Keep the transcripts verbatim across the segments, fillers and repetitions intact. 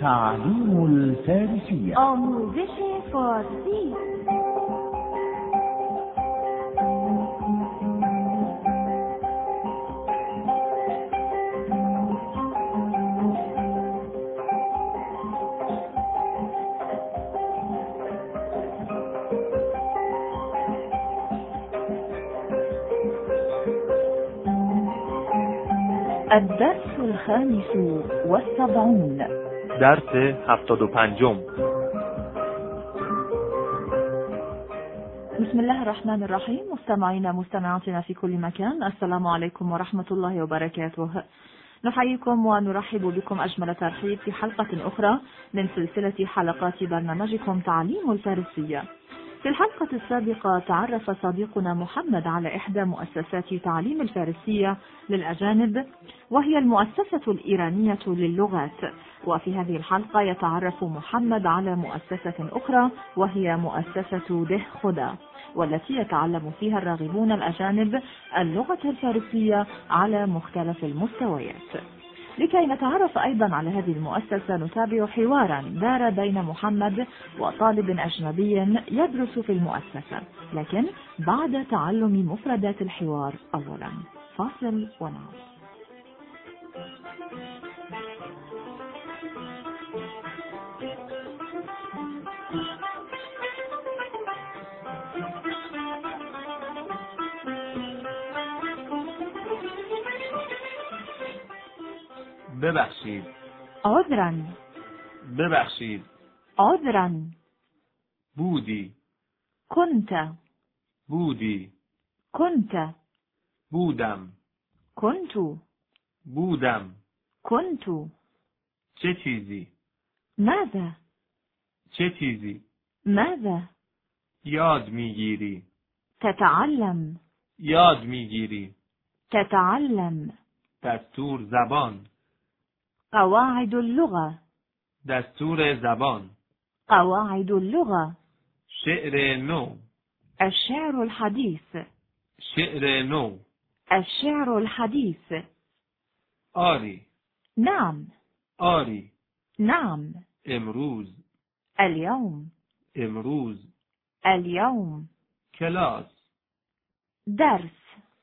تعلیم الفارسية. آموزش فارسی. الدرس الخامس والسبعون. درس هفتاد و پنجم. بسم الله الرحمن الرحيم. مستمعينا مستمعاتنا في كل مكان، السلام عليكم ورحمة الله وبركاته. نحييكم ونرحب بكم أجمل ترحيب في حلقة أخرى من سلسلة حلقات برنامجكم تعليم الفارسية. في الحلقة السابقة تعرف صديقنا محمد على إحدى مؤسسات تعليم الفارسية للأجانب، وهي المؤسسة الإيرانية للغات. وفي هذه الحلقة يتعرف محمد على مؤسسة أخرى وهي مؤسسة ده خدا، والتي يتعلم فيها الراغبون الأجانب اللغة الفارسية على مختلف المستويات. لكي نتعرف أيضا على هذه المؤسسة نتابع حوارا دار بين محمد وطالب أجنبي يدرس في المؤسسة، لكن بعد تعلم مفردات الحوار أولا. فاصل ونعود. ببخشید. عذرا. ببخشید. عذرا. بودی. كنت. بودی. كنت. بودم. كنت. بودم. كنت. چه چیزی؟ ماذا؟ چه چیزی؟ ماذا؟ یاد میگیری. تتعلم. یاد میگیری. تتعلم. دستور زبان. قواعد اللغة. دستور زبان. قواعد اللغة. شعر نو. الشعر الحديث. شعر نو. الشعر الحديث. آری. نعم. آری. نعم. امروز. اليوم. امروز. اليوم. کلاس. درس.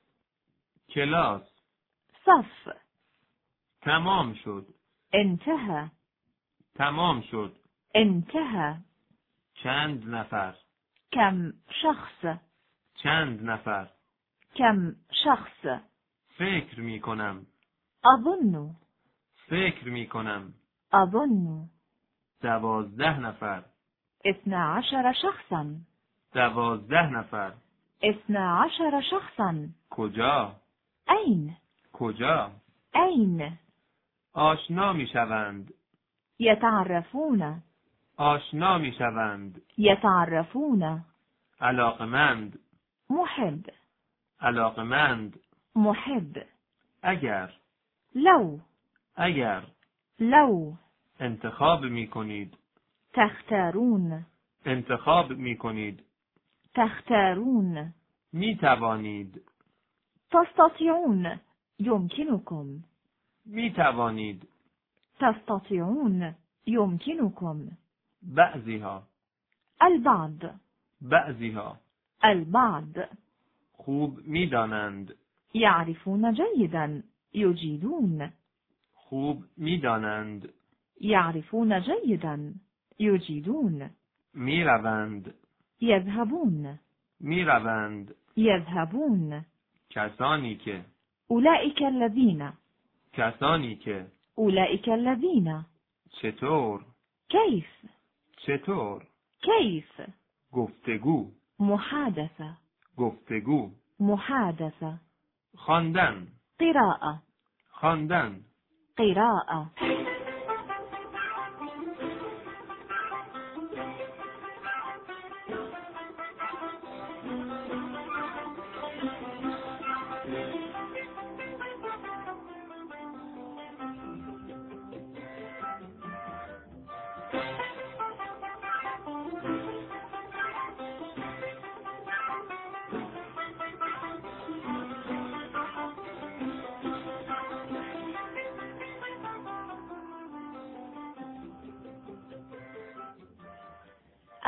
کلاس. صف. تمام شد. انتهى. تمام شد. انتهى. چند نفر. كم شخص. چند نفر. كم شخص. فکر می کنم. أظن. فکر می کنم. أظن. دوازده نفر. اثنا عشر شخصا. دوازده نفر. اثنا عشر شخصا. کجا؟ أين؟ کجا؟ أين؟ آشنا می شوند. يتعرفون. آشنا می شوند. يتعرفون. علاقمند. محب. علاقمند. محب. اگر. لو. اگر. لو. انتخاب می کنید. تختارون. انتخاب می کنید. تختارون. می توانید. تستطيعون. يمكنكم. می توانید. تستطيعون. يمكنكم. بعضیها. البعض. بعضیها. البعض. خوب می دانند. يعرفون جيدا. يجيدون. خوب می دانند. يعرفون جيدا. يجيدون. می روند. يذهبون. می روند. يذهبون. کسانی که. أولئك الذين. کسانی که. أولئك الذين. چطور؟ كيف؟ چطور؟ كيف؟ گفتگو. محادثة. گفتگو. محادثة. خواندن. قراءة. خواندن. قراءة.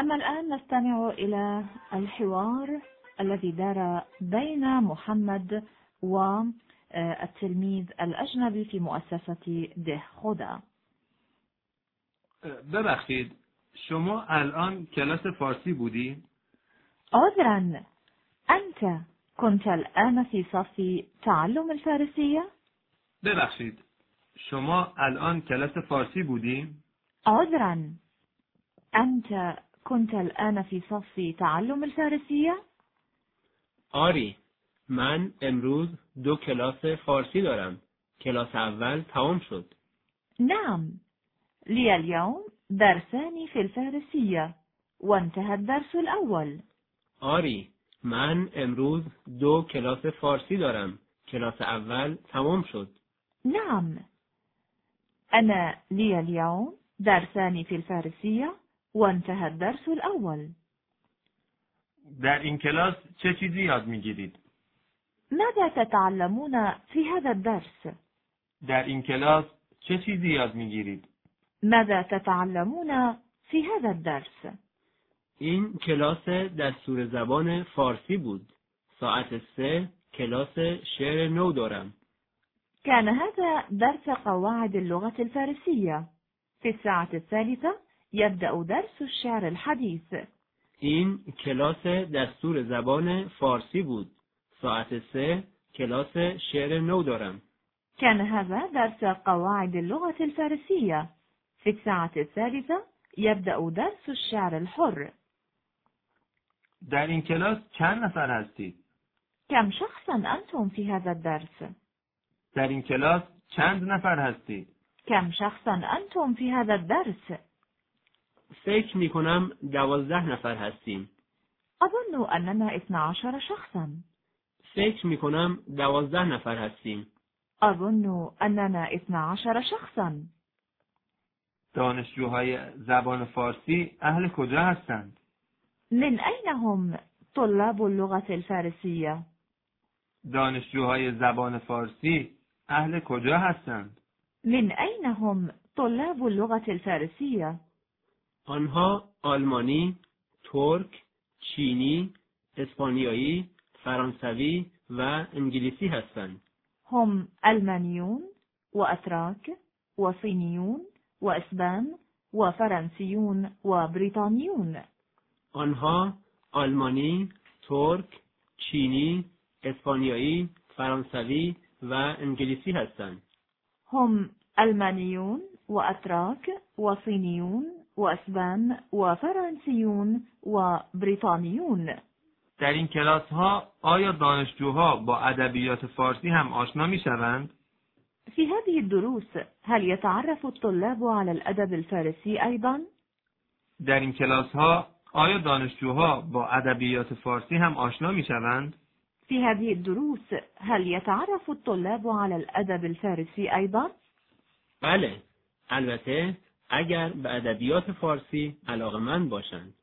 أما الآن نستمع إلى الحوار الذي دار بين محمد والتلميذ الأجنبي في مؤسسة دهخدا. ببخشید، شما الان کلاس فارسی بودی؟ عذرا، أنت كنت الآن في صف تعلم الفارسية؟ ببخشید، شما الان کلاس فارسی بودی؟ عذرا، أنت كنت الآن في صف تعلم الفارسية؟ آری، من امروز دو کلاس فارسی دارم. کلاس اول تمام شد. نعم، لي اليوم درسان في الفارسية وانتهى الدرس الأول. آری، من امروز دو کلاس فارسی دارم. کلاس اول تمام شد. نعم، أنا لي اليوم درسان في الفارسية وانتهى الدرس الأول. در این کلاس چه چیزی یاد میگیرید؟ ماذا تتعلمون في هذا الدرس؟ در این کلاس چه چیزی یاد میگیرید؟ ماذا تتعلمون في هذا الدرس؟ این کلاس دستور زبان فارسی بود. ساعت سه کلاس شعر نو دارم. كان هذا درس قواعد اللغة الفارسية. في الساعة الثالثة يبدأ درس الشعر الحديث. این کلاس دستور زبان فارسی بود. ساعت سه کلاس شعر نو دارم. كان هذا درس قواعد اللغة الفارسية. في الساعة الثالثة يبدأ درس الشعر الحر. در این کلاس چند نفر هستید؟ كم شخصا أنتم في هذا الدرس؟ در این کلاس چند نفر هستید؟ كم شخصا أنتم في هذا الدرس؟ فکر می کنم دوازده نفر هستیم. أظن أننا اثنا عشر شخصا. فکر می کنم دوازده نفر هستیم. أظن أننا اثنا عشر شخصا. دانشجوهای زبان فارسی اهل کجا هستند؟ من أين هم طلاب اللغة الفارسية؟ دانشجوهای زبان فارسی اهل کجا هستند؟ من أين هم طلاب اللغة الفارسية؟ آنها آلمانی، ترک، چینی، اسپانیایی، فرانسوی و انگلیسی هستند. هم ألمانيون وأتراك وصينيون وإسبان وفرنسيون وبريطانيون. آنها آلمانی، ترک، چینی، اسپانیایی، فرانسوی و انگلیسی هستند. هم ألمانيون وأتراك وصينيون وأسبان وفرنسيون وبريطانيون. در این کلاس ها آیا دانشجوها با ادبیات فارسی هم آشنا می شوند؟ في هذه الدروس هل يتعرف الطلاب على الأدب الفارسي أيضا؟ در این کلاس ها آیا دانشجوها با ادبیات فارسی هم آشنا می شوند؟ في هذه الدروس هل يتعرف الطلاب على الأدب الفارسي أيضا؟ بله، البته اگر به ادبیات فارسی علاقه‌مند باشند.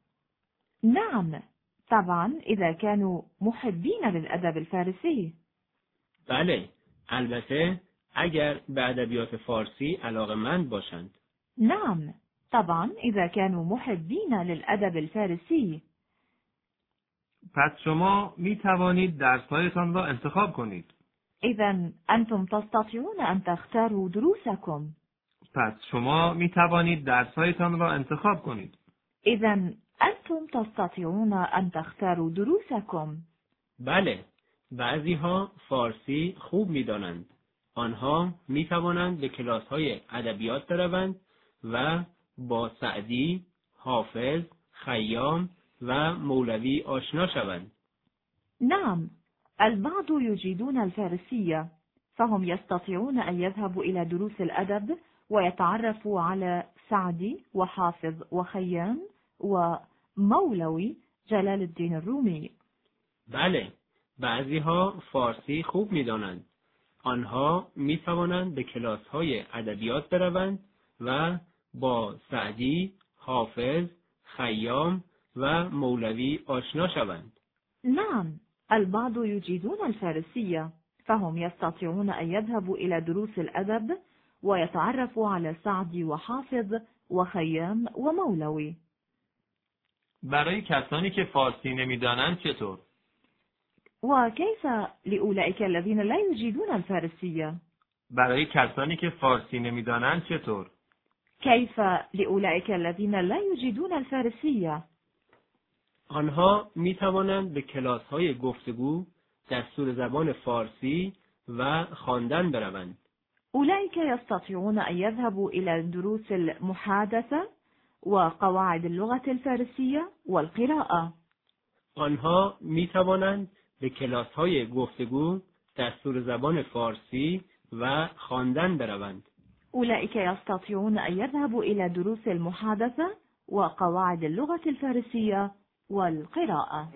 نعم، طبعا إذا كانوا محبين للأدب الفارسي. بله، البته اگر به ادبیات فارسی علاقه‌مند باشند. نعم، طبعا إذا كانوا محبين للأدب الفارسي. پس شما می توانید درس‌هایتان را انتخاب کنید. إذا أنتم تستطيعون أن تختاروا دروسكم. پس شما می توانید درس‌هایتان را انتخاب کنید. إذا أنتم تستطيعون أن تختاروا دروسكم. بله، بعضی ها فارسی خوب می دانند. آنها می توانند به کلاس های ادبیات بروند و با سعدی، حافظ، خیام و مولوی آشنا شوند. نعم، البعض يجيدون الفارسية، فهم يستطيعون أن يذهبوا إلى دروس الأدب ويتعرفوا على سعدي وحافظ وخيام ومولوي جلال الدين الرومي. بله، بعضی ها فارسی خوب می دانند. آنها می توانند به کلاس های ادبیات بروند و با سعدی، حافظ، خیام و مولوی آشنا شوند. نعم، البعض يجيدون الفارسية، فهم يستطيعون أن يذهبوا إلى دروس الأدب ويتعرفوا على سعدي وحافظ وخيام ومولوي. برای کسانی که فارسی نمیدانند چطور؟ وكيف لأولئك الذين لا يجيدون الفارسية؟ برای کسانی که فارسی نمیدانند چطور؟ كيف لأولئك الذين لا يجيدون الفارسية؟ آنها می توانند به کلاس‌های گفتگو دستور زبان فارسی و خواندن بروند. أولئك يستطيعون أن يذهبوا إلى دروس المحادثة وقواعد اللغة الفارسية والقراءة. آنها می توانند به کلاس‌های گفتگو دستور زبان فارسی و خواندن بروند. أولئك يستطيعون أن يذهبوا إلى دروس المحادثة وقواعد اللغة الفارسية والقراءة.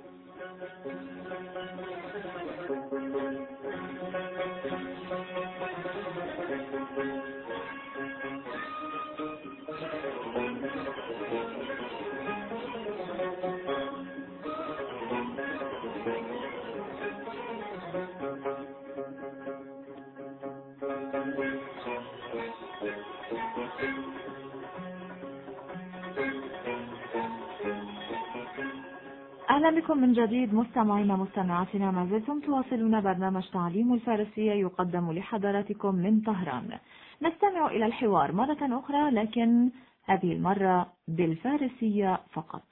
أهلا بكم من جديد مستمعينا مستمعاتنا، ما زلتم تواصلون برنامج تعليم الفارسية يقدم لحضراتكم من طهران. نستمع إلى الحوار مرة أخرى، لكن هذه المرة بالفارسية فقط.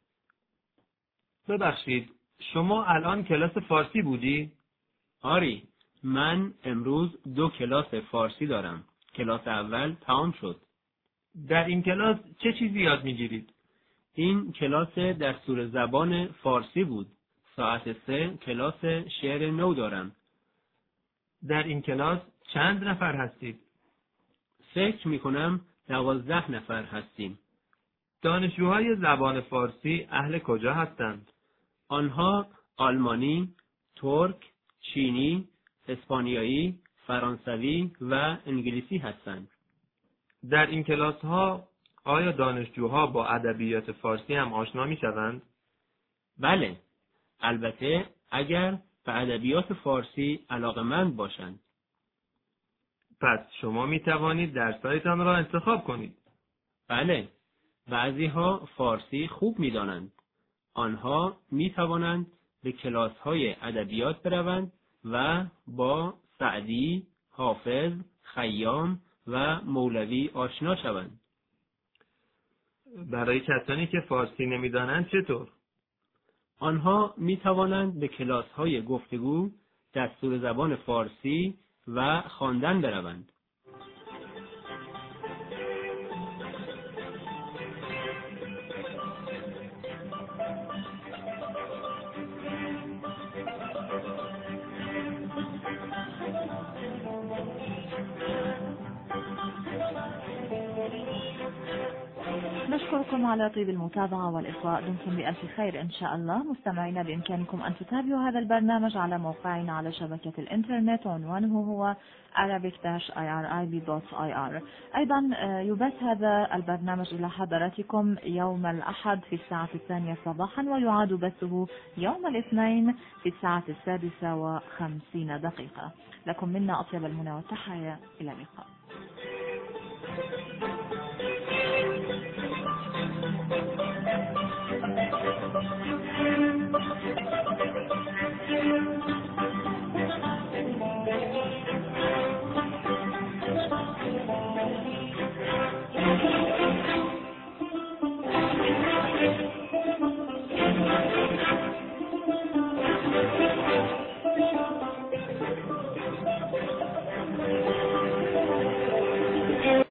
ببخشید، شما الان کلاس فارسی بودی؟ آری، من امروز دو کلاس فارسی دارم. کلاس اول تمام شد. در این کلاس چه چیزی یاد میگیرید؟ این کلاس دستور زبان فارسی بود. ساعت سه کلاس شعر نو دارم. در این کلاس چند نفر هستید؟ فکر می کنم دوازده نفر هستیم. دانشجوهای زبان فارسی اهل کجا هستند؟ آنها آلمانی، ترک، چینی، اسپانیایی، فرانسوی و انگلیسی هستند. در این کلاس ها آیا دانشجوها با ادبیات فارسی هم آشنا می شوند؟ بله، البته اگر به ادبیات فارسی علاقه‌مند باشند. پس شما می توانید درس‌هایتان را انتخاب کنید. بله، بعضی‌ها فارسی خوب می دانند. آنها می توانند به کلاس‌های ادبیات بروند و با سعدی، حافظ، خیام و مولوی آشنا شوند. برای کسانی که فارسی نمی‌دانند چطور؟ آنها می توانند به کلاس‌های گفتگو دستور زبان فارسی و خواندن بروند. نشكركم على طيب المتابعة والإصغاء. دمتم بألف خير إن شاء الله. مستمعينا، بإمكانكم أن تتابعوا هذا البرنامج على موقعنا على شبكة الإنترنت، عنوانه هو arabic dash i r i b dot i r. أيضا يبث هذا البرنامج إلى حضراتكم يوم الأحد في الساعة الثانية صباحا، ويعاد بثه يوم الاثنين في الساعة السادسة وخمسين دقيقة. لكم منا أطيب المنى والتحية. إلى اللقاء. Thank you.